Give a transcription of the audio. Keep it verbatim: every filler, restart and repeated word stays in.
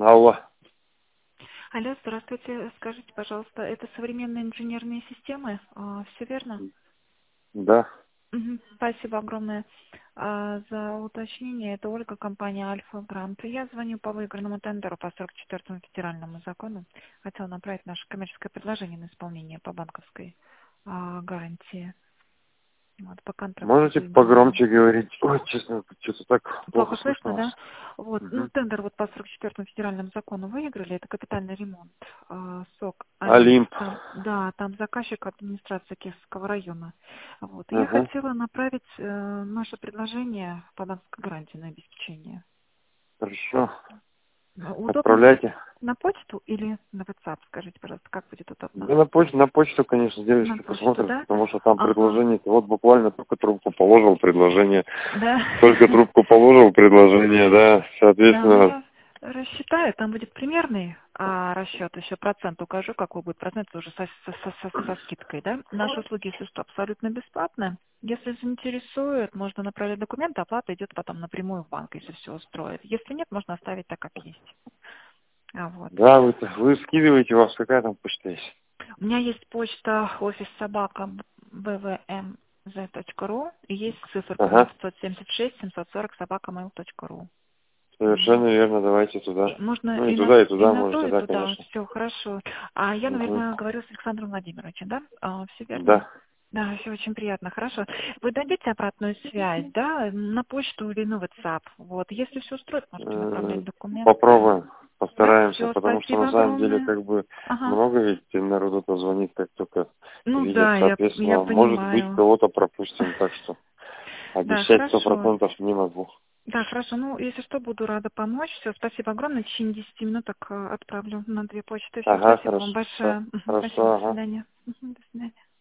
Алло. Алло, здравствуйте. Скажите, пожалуйста, это современные инженерные системы? Все верно? Да. Мгм. Спасибо огромное а, за уточнение. Это Ольга, компания Альфа Грант. Я звоню по выигранному тендеру по сорок четвёртому федеральному закону. Хотела направить наше коммерческое предложение на исполнение по банковской а, гарантии. Вот, по контракту Можете выигранному. погромче говорить? Ой, честно, что-то так плохо Плохо слышно слышно, вас. да? Вот. Ну, Мгм. тендер вот по сорок четвёртому федеральному закону выиграли. Это капитальный ремонт. А, СОК Олимп. Олимп. Там, да, там заказчик администрации Киевского района. Вот. Я Ага. хотела направить э, наше предложение по банковской гарантии на обеспечение. Хорошо. А, Удобно Отправляйте. на почту или на WhatsApp? Скажите, пожалуйста, как будет удобно? Да на почту, на почту, конечно, На девочка почту, посмотрит, да? потому что там Ага. предложение. Вот буквально только трубку положил, предложение. Да. Только трубку положил, предложение, да. Да, ну Соответственно, я рассчитаю, там будет примерный а, расчет, еще процент укажу, какой будет процент, это уже со, со- со- со- со скидкой, да. Наши услуги, если что, абсолютно бесплатные. Если заинтересует, можно направить документы, оплата идет потом напрямую в банк, если все устроит. Если нет, можно оставить так, как есть. А вот. да, вы, вы скидываете, у вас какая там почта есть? У меня есть почта офис собака бвмз.ру и есть циферка ноль Ага. пятьсот семьдесят шесть семьсот сорок собака mail точка ру. Совершенно верно, давайте туда. И можно Ну и и на, туда, и и туда на то, можете, и да, туда. конечно. Все хорошо. А я, Угу. наверное, говорю с Александром Владимировичем, да? Все верно? Да. Да, все очень приятно, хорошо. Вы дадите обратную связь, да, на почту или на WhatsApp? Вот, если все устроит, можете Э, направлять документы. Попробуем, Да, постараемся, все, потому что спасибо на самом деле огромное. как бы Ага. много ведь народу позвонит, как только Ну видят, да, я, я соответственно, может быть понимаю. кого-то пропустим, так что Да, обещать сто хорошо. процентов не могу. Да, хорошо. Ну, если что, буду рада помочь. Все, спасибо огромное. В течение десяти минуток э, отправлю на две почты. Все, Ага, спасибо вам хорошо, большое. Мгм, спасибо, хорошо, до ага. свидания. Мгм, до свидания.